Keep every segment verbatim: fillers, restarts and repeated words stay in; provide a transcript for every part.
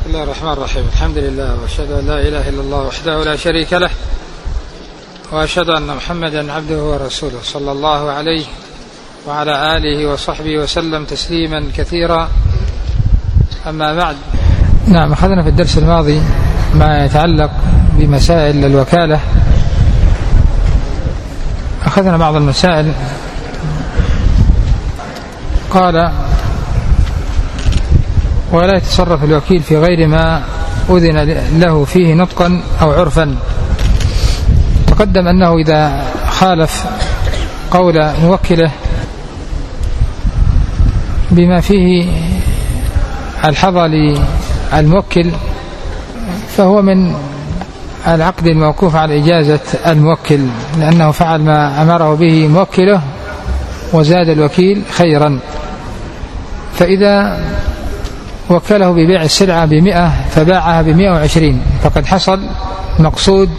بسم الله الرحمن الرحيم. الحمد لله وأشهد أن لا إله إلا الله وحده لا شريك له، وأشهد أن محمدا عبده ورسوله صلى الله عليه وعلى آله وصحبه وسلم تسليما كثيرا. أما بعد، نعم، أخذنا في الدرس الماضي ما يتعلق بمسائل الوكالة. أخذنا بعض المسائل. قال: ولا يتصرف الوكيل في غير ما أذن له فيه نطقا أو عرفا. تقدم أنه إذا خالف قول موكله بما فيه الحظى للموكل فهو من العقد الموقوف على إجازة الموكل، لأنه فعل ما أمره به موكله وزاد الوكيل خيرا. فإذا وكله ببيع السلعة بمئة فباعها بمئة وعشرين فقد حصل مقصود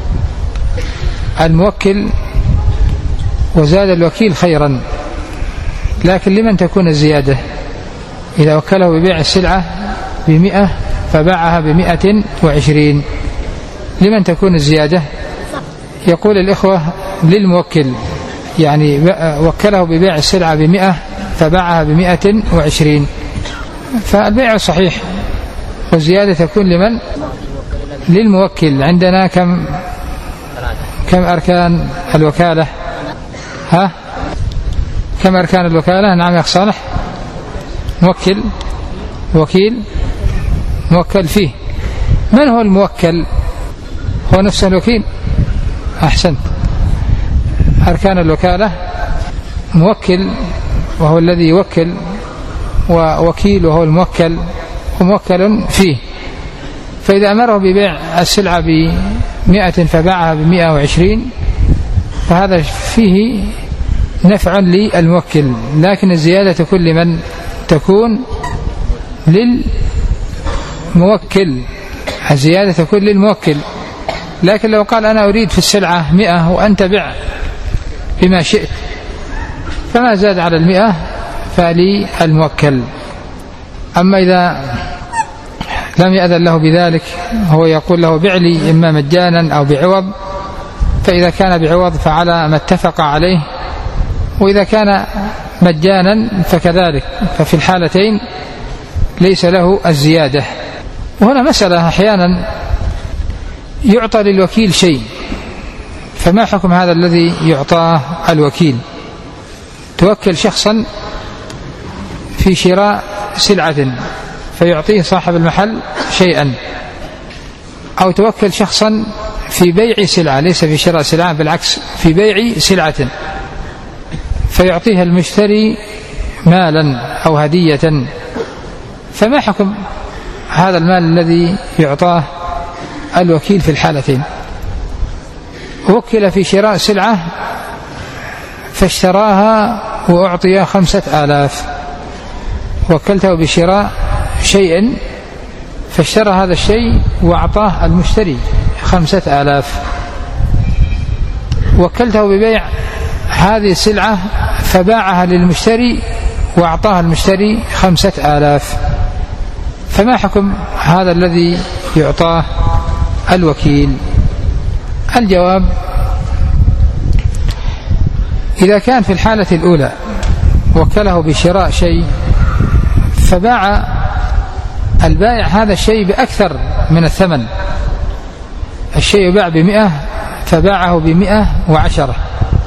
الموكل وزاد الوكيل خيرا. لكن لمن تكون الزيادة؟ إذا وكله ببيع السلعة بمئة فباعها بمئة وعشرين، لمن تكون الزيادة؟ يقول الإخوة للموكل، يعني وكله ببيع السلعة بمئة فباعها بمئة وعشرين، فالبيع صحيح والزيادة تكون لمن؟ للموكل. عندنا كم كم أركان الوكالة؟ ها كم أركان الوكالة؟ نعم يا أخ صالح. موكل، وكيل، موكل فيه. من هو الموكل؟ هو نفسه الوكيل. أحسنت. أركان الوكالة: موكل وهو الذي يوكل، ووكيل وهو الموكل، وموكل فيه. فإذا أمره ببيع السلعة بمئة فباعها بمئة وعشرين فهذا فيه نفع للموكل، لكن الزيادة تكون لمن؟ تكون للموكل. الزيادة تكون للموكل. لكن لو قال أنا أريد في السلعة مئة وأنت بع بما شئت، فما زاد على المئة فلي الموكل. أما إذا لم يأذن له بذلك، هو يقول له بع لي إما مجانا أو بعوض، فإذا كان بعوض فعلى ما اتفق عليه، وإذا كان مجانا فكذلك، ففي الحالتين ليس له الزيادة. وهنا مسألة: أحيانا يعطى للوكيل شيء، فما حكم هذا الذي يعطاه الوكيل؟ توكل شخصا في شراء سلعة فيعطيه صاحب المحل شيئا، أو توكل شخصا في بيع سلعة، ليس في شراء سلعة، بالعكس في بيع سلعة، فيعطيها المشتري مالا أو هدية. فما حكم هذا المال الذي يعطاه الوكيل في الحالتين؟ وكل في شراء سلعة فاشتراها وأعطي خمسة آلاف، وكلته بشراء شيء فاشترى هذا الشيء وأعطاه المشتري خمسة آلاف. وكلته ببيع هذه السلعة فباعها للمشتري وأعطاها المشتري خمسة آلاف، فما حكم هذا الذي يعطاه الوكيل؟ الجواب: إذا كان في الحالة الأولى وكله بشراء شيء فباع البائع هذا الشيء بأكثر من الثمن، الشيء باع بمئة فباعه بمئة وعشرة،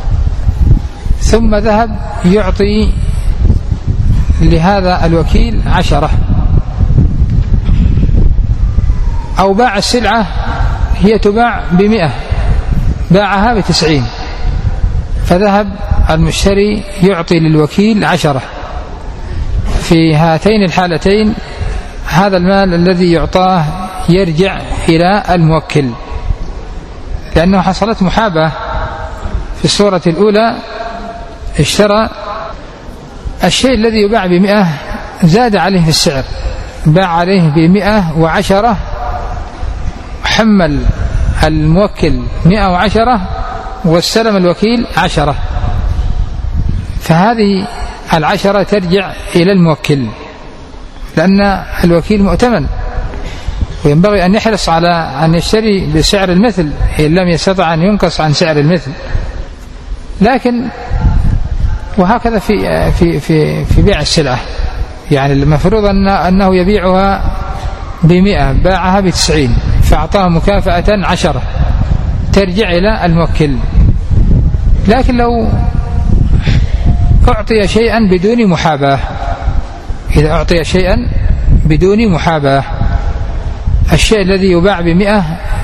ثم ذهب يعطي لهذا الوكيل عشرة، أو باع السلعة هي تباع بمئة باعها بتسعين، فذهب المشتري يعطي للوكيل عشرة. في هاتين الحالتين هذا المال الذي يعطاه يرجع إلى الموكل، لأنه حصلت محاباة. في الصورة الأولى اشترى الشيء الذي يباع بمئة، زاد عليه في السعر، باع عليه بمئة وعشرة، حمل الموكل مئة وعشرة واستلم الوكيل عشرة، فهذه العشرة ترجع إلى الموكل، لأن الوكيل مؤتمن. وينبغي أن يحرص على أن يشتري بسعر المثل إن لم يستطع أن ينقص عن سعر المثل. لكن وهكذا في في في في بيع السلعة، يعني المفروض أن أنه يبيعها بمئة باعها بتسعين فأعطاه مكافأة عشرة ترجع إلى الموكل. لكن لو أعطي شيئا بدون محاباة، إذا أعطي شيئا بدون محاباة، الشيء الذي يباع بمئة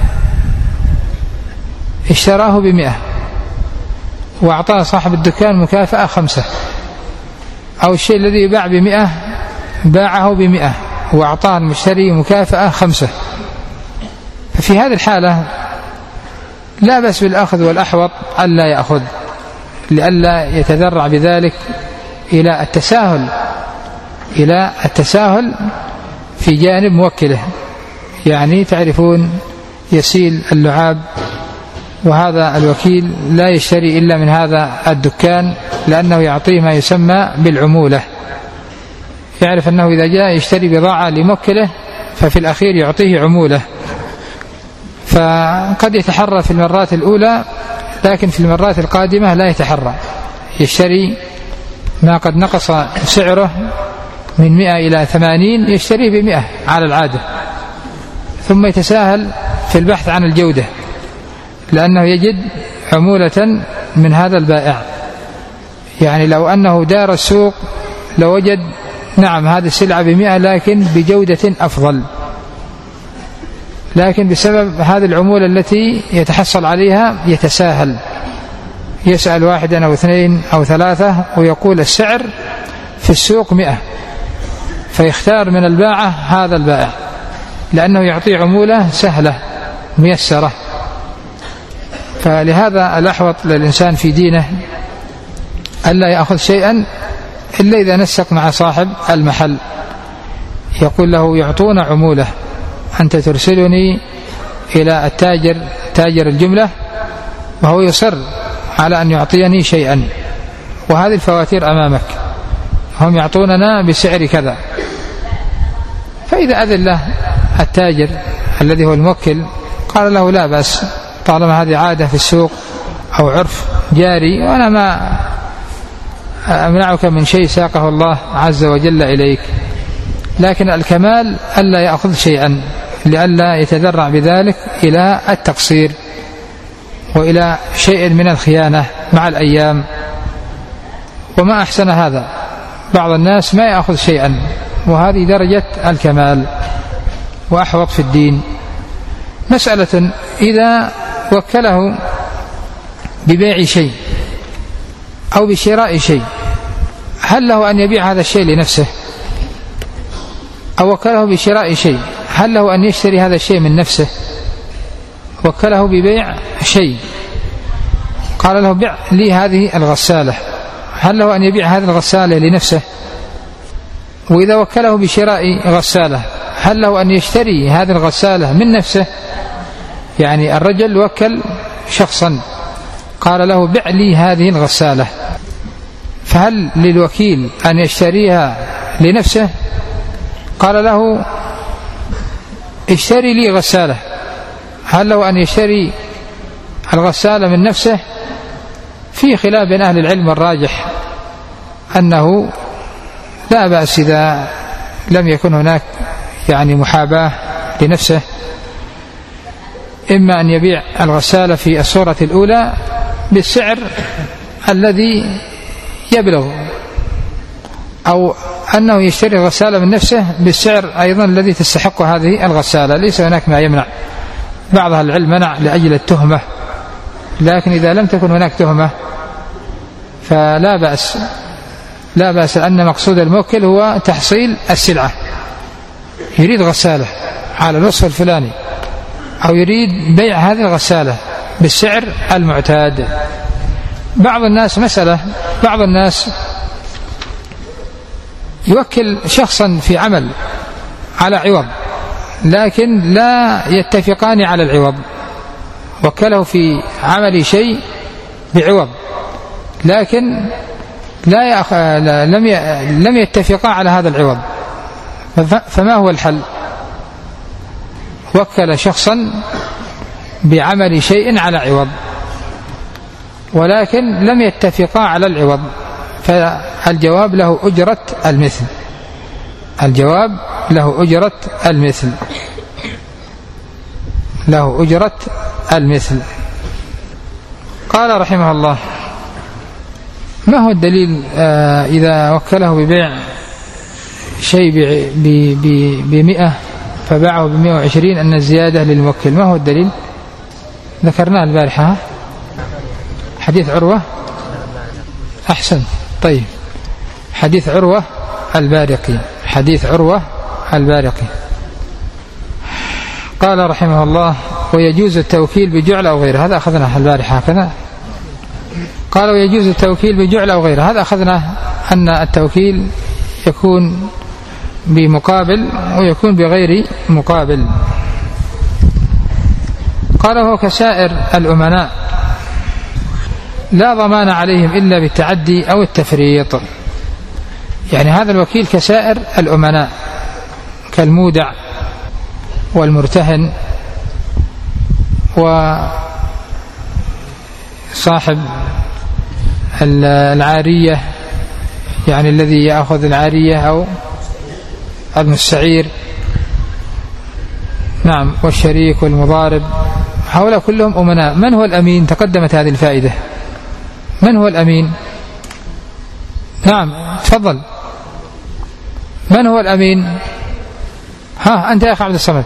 اشتراه بمئة وأعطاه صاحب الدكان مكافأة خمسة، أو الشيء الذي يباع بمئة باعه بمئة وأعطاه المشتري مكافأة خمسة، ففي هذه الحالة لا بأس بالأخذ، والأحوط ألا يأخذ لئلا يتذرع بذلك إلى التساهل إلى التساهل في جانب موكله. يعني تعرفون يسيل اللعاب، وهذا الوكيل لا يشتري إلا من هذا الدكان لأنه يعطيه ما يسمى بالعمولة، يعرف أنه إذا جاء يشتري بضاعة لموكله ففي الأخير يعطيه عمولة، فقد يتحرى في المرات الأولى لكن في المرات القادمة لا يتحرى، يشتري ما قد نقص سعره من مئة إلى ثمانين يشتريه بمئة على العادة، ثم يتساهل في البحث عن الجودة لأنه يجد عمولة من هذا البائع. يعني لو أنه دار السوق لو وجد نعم هذه السلعة بمئة لكن بجودة أفضل، لكن بسبب هذه العمولة التي يتحصل عليها يتساهل، يسأل واحدا أو اثنين أو ثلاثة ويقول السعر في السوق مئة، فيختار من الباعة هذا البائع لأنه يعطي عمولة سهلة ميسرة. فلهذا الأحوط للإنسان في دينه ألا يأخذ شيئا إلا إذا نسق مع صاحب المحل، يقول له يعطون عمولة، أنت ترسلني إلى التاجر تاجر الجملة وهو يصر على أن يعطيني شيئا، وهذه الفواتير أمامك، هم يعطوننا بسعر كذا. فإذا أذن له التاجر الذي هو الموكل قال له لا بأس، طالما هذه عادة في السوق أو عرف جاري وأنا ما أمنعك من شيء ساقه الله عز وجل إليك، لكن الكمال ألا يأخذ شيئا لئلا يتذرع بذلك إلى التقصير وإلى شيء من الخيانة مع الأيام. وما أحسن هذا، بعض الناس ما يأخذ شيئا، وهذه درجة الكمال وأحوط في الدين. مسألة إذا وكله ببيع شيء أو بشراء شيء، هل له أن يبيع هذا الشيء لنفسه؟ أو وكله بشراء شيء، هل له أن يشتري هذا الشيء من نفسه؟ وكله ببيع شيء، قال له بيع لي هذه الغسالة، هل له أن يبيع هذه الغسالة لنفسه؟ وإذا وكله بشراء غسالة، هل له أن يشتري هذه الغسالة من نفسه؟ يعني الرجل وكل شخصا قال له بيع لي هذه الغسالة، فهل للوكيل أن يشتريها لنفسه؟ قال له اشتري لي غسالة، هل له أن يشتري الغسالة من نفسه؟ في خلاف بين أهل العلم، الراجح أنه لا بأس إذا لم يكن هناك يعني محاباة لنفسه، إما أن يبيع الغسالة في الصورة الأولى بالسعر الذي يبلغ، أو أنه يشتري الغسالة من نفسه بالسعر أيضا الذي تستحق هذه الغسالة. ليس هناك ما يمنع، بعض أهل العلم منع لأجل التهمة، لكن إذا لم تكن هناك تهمة فلا بأس، لا بأس، لأن مقصود الموكل هو تحصيل السلعة، يريد غسالة على الوصف الفلاني أو يريد بيع هذه الغسالة بالسعر المعتاد. بعض الناس مسألة بعض الناس يوكل شخصا في عمل على عوض لكن لا يتفقان على العوض، وكله في عمل شيء بعوض لكن لا يأخ... لم ي... لم يتفقا على هذا العوض، فما هو الحل؟ وكل شخصا بعمل شيء على عوض، ولكن لم يتفقا على العوض، فالجواب له أجرة المثل. الجواب له أجرة المثل له أجرة المثل. قال رحمه الله: ما هو الدليل آه إذا وكله ببيع شيء بمئة فباعه بمئة وعشرين أن الزيادة للموكل؟ ما هو الدليل؟ ذكرناه البارحة، حديث عروة. أحسن، طيب، حديث عروة البارقي حديث عروة البارقي قال رحمه الله: ويجوز التوكيل بجعل أو غيره. هذا أخذناه البارحة هكذا. قال: ويجوز التوكيل بجعل أو غيره. هذا أخذناه أن التوكيل يكون بمقابل ويكون بغير مقابل. قال: وهو كسائر الأمناء لا ضمان عليهم إلا بالتعدي أو التفريط. يعني هذا الوكيل كسائر الأمناء، كالمودع والمرتهن وصاحب العارية، يعني الذي يأخذ العارية أو المستعير، نعم، والشريك والمضارب، هؤلاء كلهم أمناء. من هو الأمين؟ تقدمت هذه الفائدة. من هو الأمين؟ نعم، تفضل. من هو الأمين؟ ها أنت يا أخي عبد الصمد.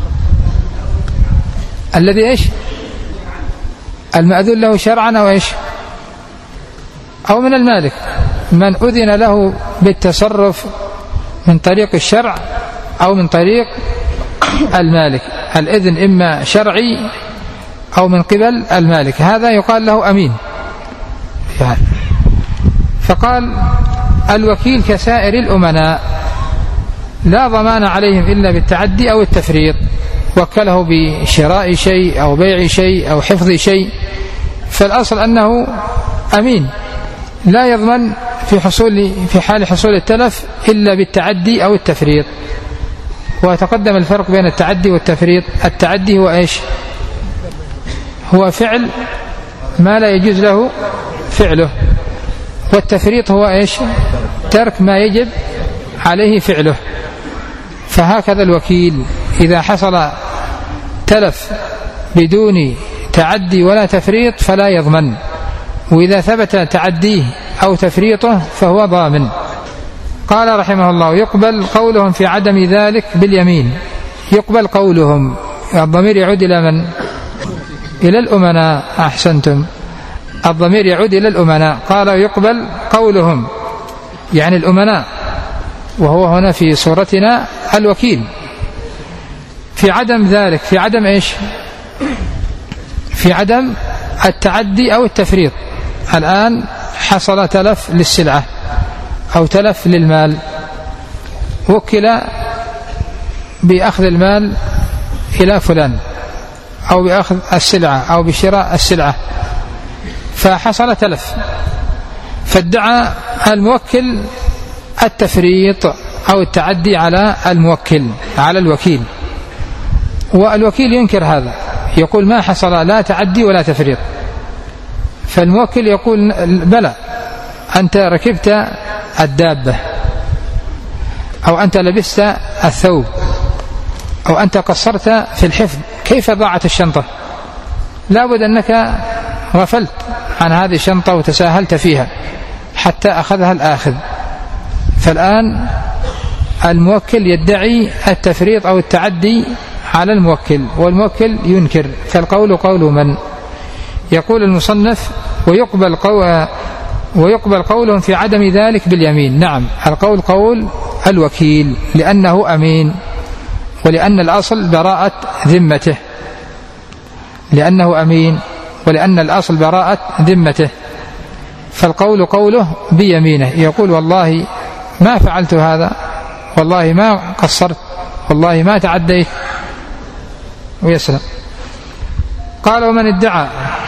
الذي إيش؟ المأذون له شرعا أو إيش؟ أو من المالك، من أذن له بالتصرف من طريق الشرع أو من طريق المالك. الإذن إما شرعي أو من قبل المالك، هذا يقال له أمين يعني. فقال: الوكيل كسائر الأمناء لا ضمان عليهم إلا بالتعدي أو التفريط. وكله بشراء شيء أو بيع شيء أو حفظ شيء، فالأصل أنه أمين، لا يضمن في حصول في حال حصول التلف إلا بالتعدي أو التفريط. وتقدم الفرق بين التعدي والتفريط. التعدي هو إيش؟ هو فعل ما لا يجوز له فعله، والتفريط هو إيش؟ ترك ما يجب عليه فعله. فهكذا الوكيل إذا حصل تلف بدون تعدي ولا تفريط فلا يضمن، وإذا ثبت تعديه أو تفريطه فهو ضامن. قال رحمه الله: يقبل قولهم في عدم ذلك باليمين. يقبل قولهم، الضمير يعود إلى من؟ إلى الأمناء. أحسنتم، الضمير يعود إلى الأمناء. قال: يقبل قولهم، يعني الأمناء، وهو هنا في صورتنا الوكيل، في عدم ذلك. في عدم إيش؟ في عدم التعدي أو التفريط. الآن حصل تلف للسلعة أو تلف للمال، وكل بأخذ المال إلى فلان، أو بأخذ السلعة أو بشراء السلعة، فحصل تلف، فادعى الموكل التفريط أو التعدي على الموكل على الوكيل، والوكيل ينكر هذا، يقول ما حصل لا تعدي ولا تفريط. فالموكل يقول: بلى، أنت ركبت الدابة، أو أنت لبست الثوب، أو أنت قصرت في الحفظ، كيف ضاعت الشنطة؟ لابد أنك غفلت عن هذه الشنطة وتساهلت فيها حتى أخذها الآخذ. فالآن الموكل يدعي التفريط أو التعدي على الموكل، والموكل ينكر. فالقول قول من؟ يقول المصنف: ويقبل قول ويقبل قولهم في عدم ذلك باليمين. نعم، القول قول الوكيل لأنه أمين، ولأن الأصل براءة ذمته، لأنه أمين ولأن الأصل براءة ذمته. فالقول قوله بيمينه، يقول: والله ما فعلت هذا، والله ما قصرت، والله ما تعديت، ويسلم. قال: ومن ادعى،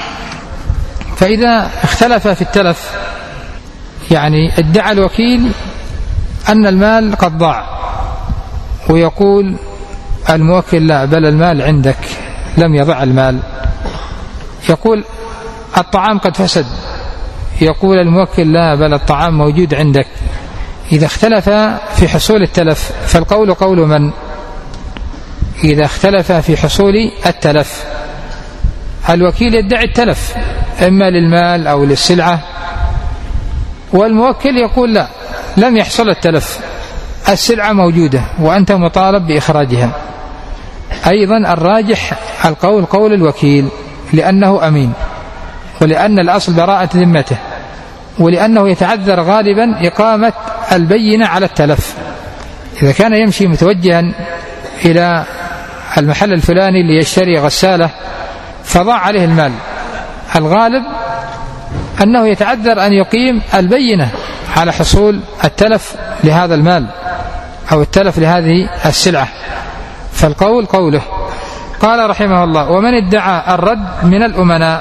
فإذا اختلف في التلف، يعني ادعى الوكيل أن المال قد ضاع، ويقول الموكل لا، بل المال عندك لم يضع المال. يقول الطعام قد فسد، يقول الموكل لا، بل الطعام موجود عندك. إذا اختلف في حصول التلف فالقول قول من؟ إذا اختلف في حصول التلف، الوكيل يدعي التلف إما للمال أو للسلعة، والموكل يقول لا، لم يحصل التلف، السلعة موجودة وأنت مطالب بإخراجها. أيضا الراجح القول قول الوكيل، لأنه أمين، ولأن الأصل براءة ذمته، ولأنه يتعذر غالبا إقامة البينة على التلف. إذا كان يمشي متوجها إلى المحل الفلاني ليشتري غسالة فضاع عليه المال، الغالب أنه يتعذر أن يقيم البينة على حصول التلف لهذا المال أو التلف لهذه السلعة، فالقول قوله. قال رحمه الله: ومن ادعى الرد من الأمناء،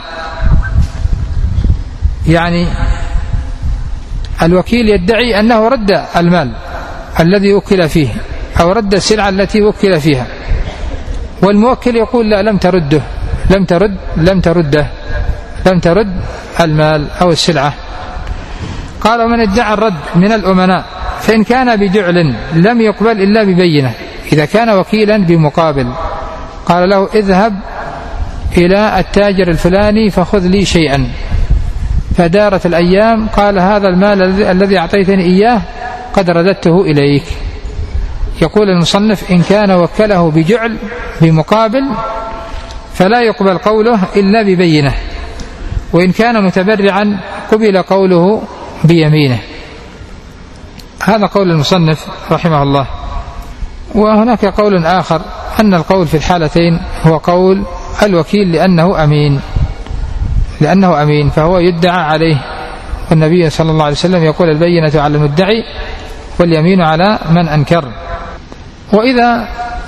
يعني الوكيل يدعي أنه رد المال الذي وكل فيه أو رد السلعة التي وكل فيها، والموكل يقول لا، لم ترده، لم ترد لم ترده لم ترد المال أو السلعة. قال: ومن ادعى الرد من الأمناء فإن كان بجعل لم يقبل إلا ببينة. إذا كان وكيلا بمقابل قال له: اذهب إلى التاجر الفلاني فخذ لي شيئا، فدارت الأيام، قال: هذا المال الذي أعطيتني إياه قد رددته إليك. يقول المصنف: إن كان وكله بجعل بمقابل فلا يقبل قوله إلا ببينة، وإن كان متبرعا قبل قوله بيمينه. هذا قول المصنف رحمه الله. وهناك قول آخر أن القول في الحالتين هو قول الوكيل، لأنه أمين لأنه أمين فهو يدعى عليه، والنبي صلى الله عليه وسلم يقول: البينة على المدعي واليمين على من أنكر. وإذا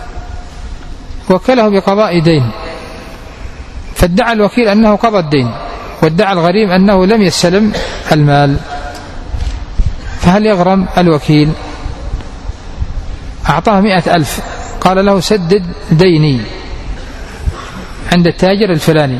وكله بقضاء دين فادعى الوكيل أنه قضى الدين، وادعى الغريم أنه لم يستلم المال، فهل يغرم الوكيل؟ أعطاه مئة ألف، قال له: سدد ديني عند التاجر الفلاني،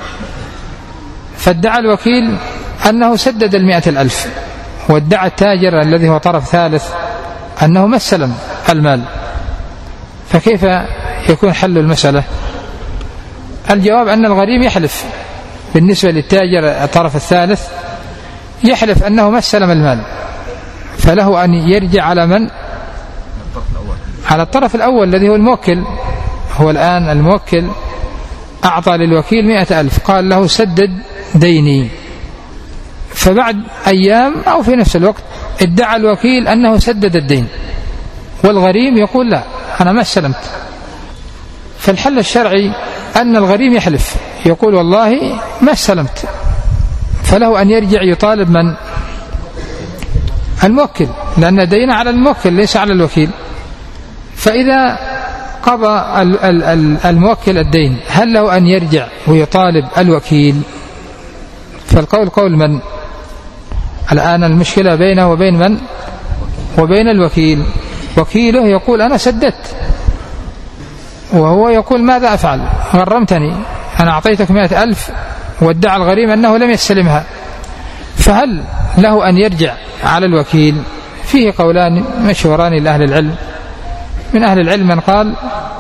فادعى الوكيل أنه سدد المئة الألف، وادعى التاجر الذي هو طرف ثالث أنه ما استلم المال، فكيف يكون حل المسألة؟ الجواب أن الغريم يحلف بالنسبة للتاجر الطرف الثالث، يحلف أنه ما استلم المال، فله أن يرجع على من؟ على الطرف الأول الذي هو الموكل. هو الآن الموكل أعطى للوكيل مئة ألف، قال له: سدد ديني، فبعد أيام أو في نفس الوقت ادعى الوكيل أنه سدد الدين، والغريم يقول: لا، أنا ما استلمت. فالحل الشرعي أن الغريم يحلف، يقول: والله ما استلمت، فله أن يرجع يطالب من؟ الموكل، لأن دين على الموكل ليس على الوكيل. فإذا قضى الموكل الدين هل له أن يرجع ويطالب الوكيل؟ فالقول قول من؟ الآن المشكلة بينه وبين من؟ وبين الوكيل. وكيله يقول: أنا سددت، وهو يقول: ماذا أفعل؟ غرمتني، أنا أعطيتك مئة ألف، وادعى الغريم أنه لم يستلمها، فهل له أن يرجع على الوكيل؟ فيه قولان مشهوران لأهل العلم. من أهل العلم من قال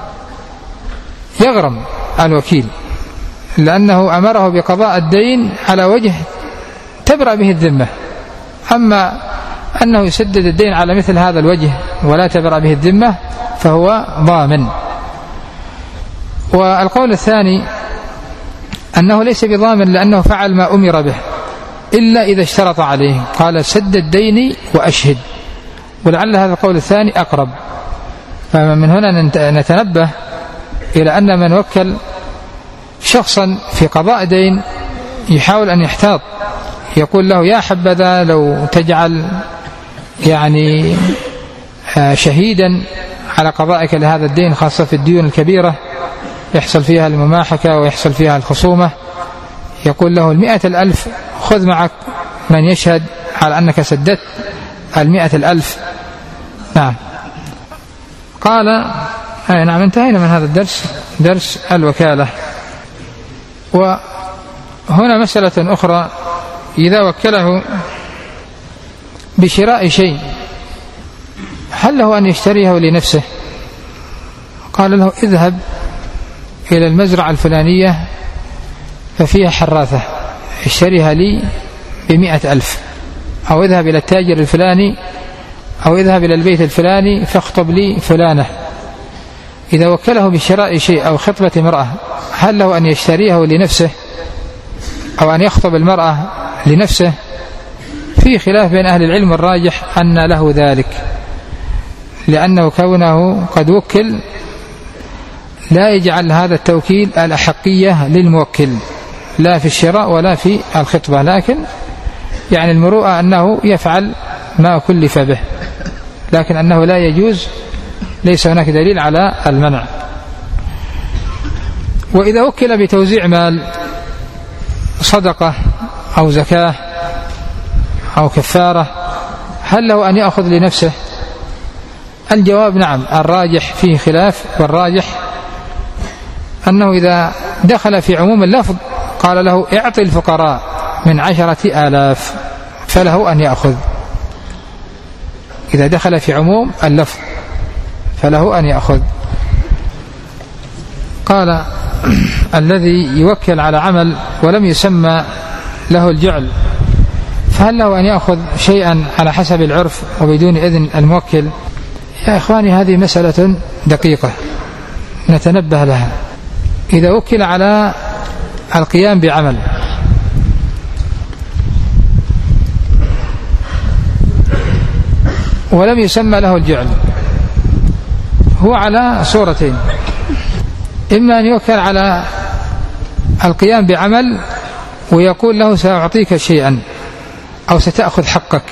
يغرم الوكيل، لأنه أمره بقضاء الدين على وجه تبرأ به الذمة، أما أنه يسدد الدين على مثل هذا الوجه ولا تبرأ به الذمة فهو ضامن. والقول الثاني أنه ليس بضامن، لأنه فعل ما أمر به إلا إذا اشترط عليه، قال: سدد ديني وأشهد، ولعل هذا القول الثاني أقرب. فمن هنا نتنبه إلى أن من وكل شخصا في قضاء دين يحاول أن يحتاط، يقول له: يا حبذا لو تجعل يعني شهيدا على قضائك لهذا الدين، خاصة في الديون الكبيرة يحصل فيها المماحكة ويحصل فيها الخصومة. يقول له: المئة الألف خذ معك من يشهد على أنك سددت المئة الألف. نعم. قال: أي نعم، انتهينا من هذا الدرس، درس الوكالة. وهنا مسألة أخرى: إذا وكله بشراء شيء هل له أن يشتريه لنفسه؟ قال له: اذهب إلى المزرعة الفلانية ففيها حراثة اشتريها لي بمئة ألف، أو اذهب إلى التاجر الفلاني، أو اذهب إلى البيت الفلاني فاخطب لي فلانة. إذا وكله بشراء شيء أو خطبة امرأة هل له أن يشتريه لنفسه أو أن يخطب المرأة لنفسه؟ في خلاف بين أهل العلم، الراجح أن له ذلك، لأنه كونه قد وكل لا يجعل هذا التوكيل الأحقية للموكل لا في الشراء ولا في الخطبة، لكن يعني المروءة أنه يفعل ما كلف به، لكن أنه لا يجوز، ليس هناك دليل على المنع. وإذا وكل بتوزيع مال، صدقة أو زكاة أو كفارة، هل له أن يأخذ لنفسه؟ الجواب نعم، الراجح فيه خلاف، والراجح أنه إذا دخل في عموم اللفظ قال له: اعطي الفقراء من عشرة آلاف، فله أن يأخذ. إذا دخل في عموم اللفظ فله أن يأخذ. قال: الذي يوكل على عمل ولم يسمى له الجعل فهل له أن يأخذ شيئا على حسب العرف وبدون إذن الموكل؟ يا إخواني، هذه مسألة دقيقة نتنبه لها. إذا وكل على القيام بعمل ولم يسمى له الجعل، هو على صورتين: إما أن يوكل على القيام بعمل ويقول له: سأعطيك شيئا أو ستأخذ حقك،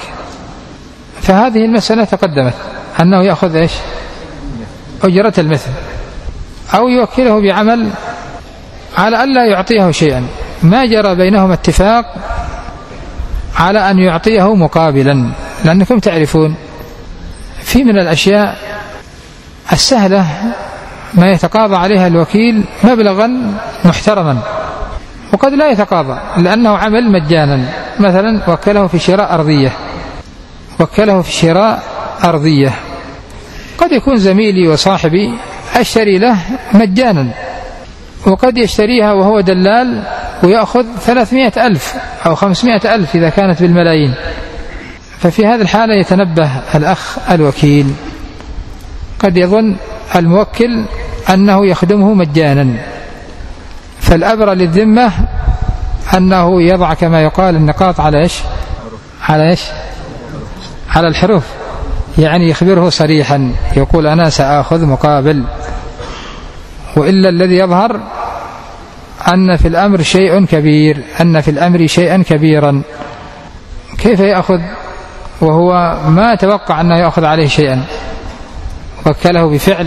فهذه المسألة تقدمت أنه يأخذ إيش؟ أجرة المثل. أو يوكله بعمل على أن لا يعطيه شيئا، ما جرى بينهم اتفاق على أن يعطيه مقابلا، لأنكم تعرفون في من الأشياء السهلة ما يتقاضى عليها الوكيل مبلغا محترما، وقد لا يتقاضى لأنه عمل مجانا. مثلا وكله في شراء أرضية، وكله في شراء أرضية، قد يكون زميلي وصاحبي أشتري له مجانا، وقد يشتريها وهو دلال ويأخذ ثلاثمائة ألف أو خمسمائة ألف إذا كانت بالملايين. ففي هذه الحالة يتنبه الأخ الوكيل، قد يظن الموكل أنه يخدمه مجانا، فالأبرى للذمة أنه يضع كما يقال النقاط على إيش؟ على إيش؟ على الحروف، يعني يخبره صريحا، يقول: أنا سأخذ مقابل. وإلا الذي يظهر أن في الأمر شيء كبير، أن في الأمر شيئا كبيرا، كيف يأخذ وهو ما توقع أنه يأخذ عليه شيئا، وكله بفعل؟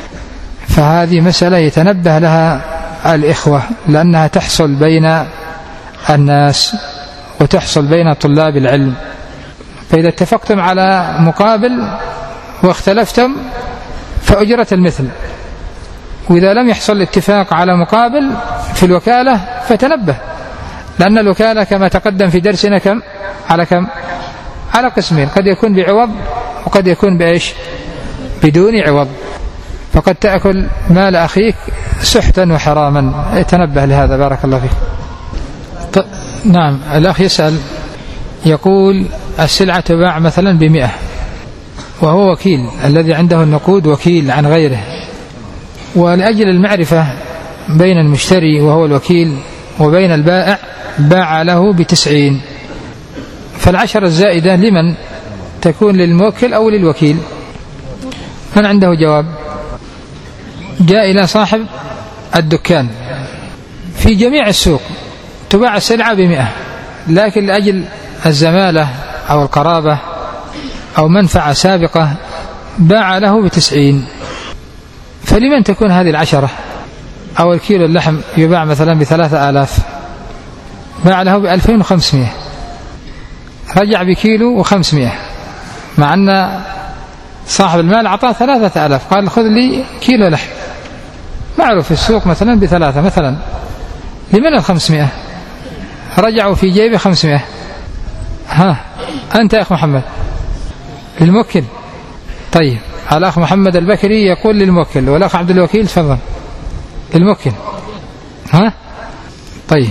فهذه مسألة يتنبه لها الإخوة، لأنها تحصل بين الناس وتحصل بين طلاب العلم. فإذا اتفقتم على مقابل واختلفتم فأجرة المثل، وإذا لم يحصل الاتفاق على مقابل في الوكالة فتنبه، لأن الوكالة كما تقدم في درسنا كم على كم على قسمين: قد يكون بعوض وقد يكون بإيش؟ بدون عوض، فقد تأكل مال أخيك سحتا وحراما. تنبه لهذا، بارك الله فيك. ط... نعم، الأخ يسأل يقول: السلعة تباع مثلا بمئة، وهو وكيل، الذي عنده النقود وكيل عن غيره، ولأجل المعرفة بين المشتري وهو الوكيل وبين البائع باع له بتسعين، فالعشرة الزائدة لمن تكون؟ للموكل أو للوكيل؟ من عنده جواب؟ جاء إلى صاحب الدكان: في جميع السوق تباع السلعة بمئة، لكن لأجل الزمالة أو القرابة أو منفعة سابقة باع له بتسعين، فلمن تكون هذه العشرة؟ أو الكيلو اللحم يباع مثلا بثلاثة آلاف، باع له بألفين وخمسمائة، رجع بكيلو وخمسمائة، مع أن صاحب المال أعطاه ثلاثة آلاف، قال خذ لي كيلو لحم معروف في السوق مثلا بثلاثة مثلا، لمن الخمسمائة؟ رجعوا في جيبه خمسمائة. ها أنت يا أخ محمد؟ للموكل. طيب الأخ محمد البكري يقول للموكل، والأخ عبد الوكيل تفضل. للموكل. ها طيب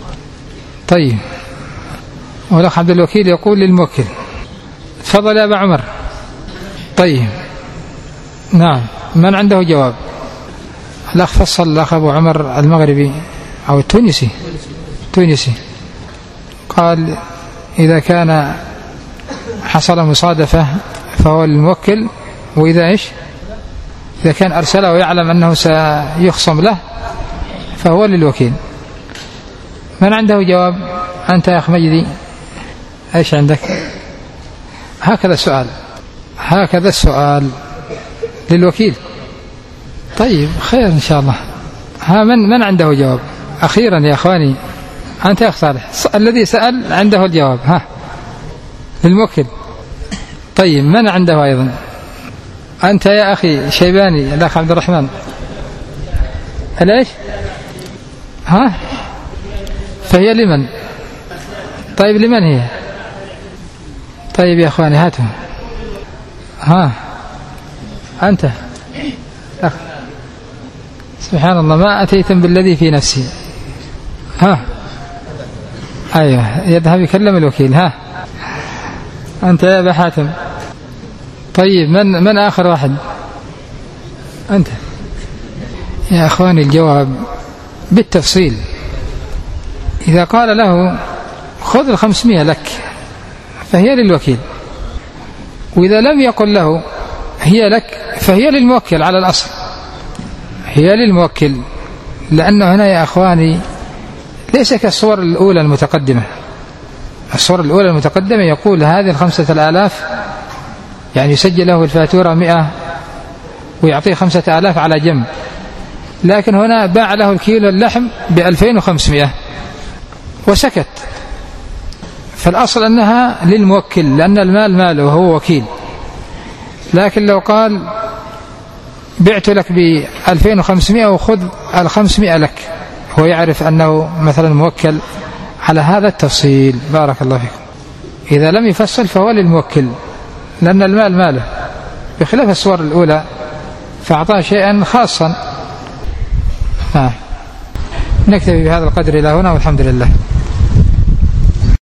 طيب والأخ عبد الوكيل يقول للموكل. تفضل يا أبا عمر. طيب نعم، من عنده جواب؟ الأخ فصل، الأخ أبو عمر المغربي أو التونسي تونسي قال إذا كان حصل مصادفة فهو الموكل، وإذا إيش إذا كان أرسله ويعلم أنه سيخصم له فهو للوكيل. من عنده جواب؟ أنت يا أخ مجدي إيش عندك؟ هكذا السؤال، هكذا السؤال للوكيل. طيب خير إن شاء الله. ها من من عنده جواب؟ أخيرا يا أخواني، أنت يا أخ صالح الذي سأل عنده الجواب. ها للموكل. طيب من عنده أيضا؟ أنت يا أخي شيباني، الأخ عبد الرحمن. ليش؟ ها فهي لمن؟ طيب لمن هي؟ طيب يا أخواني هاتوا. ها أنت أخ. سبحان الله، ما أتيتم بالذي في نفسي. ها أيوه يذهب يكلم الوكيل. ها أنت يا أبا حاتم. طيب من من آخر واحد؟ أنت يا أخواني. الجواب بالتفصيل. إذا قال له خذ الخمسمائة لك فهي للوكيل، وإذا لم يقل له هي لك فهي للموكل على الأصل، هي للموكل، لأنه هنا يا أخواني ليس كالصور الأولى المتقدمة. الصور الأولى المتقدمة يقول هذه الخمسة الآلاف، يعني يسجل له الفاتورة مئة ويعطيه خمسة آلاف على جنب، لكن هنا باع له الكيلو اللحم بألفين وخمسمائة وسكت. فالأصل أنها للموكل لأن المال ماله وهو وكيل. لكن لو قال بعت لك بألفين وخمسمائة وخذ الخمسمائة لك، هو يعرف أنه مثلا موكل على هذا التفصيل. بارك الله فيكم. إذا لم يفصل فهو للموكل لأن المال ماله، بخلاف الصور الأولى فأعطاه شيئا خاصا. نكتفي بهذا القدر إلى هنا والحمد لله.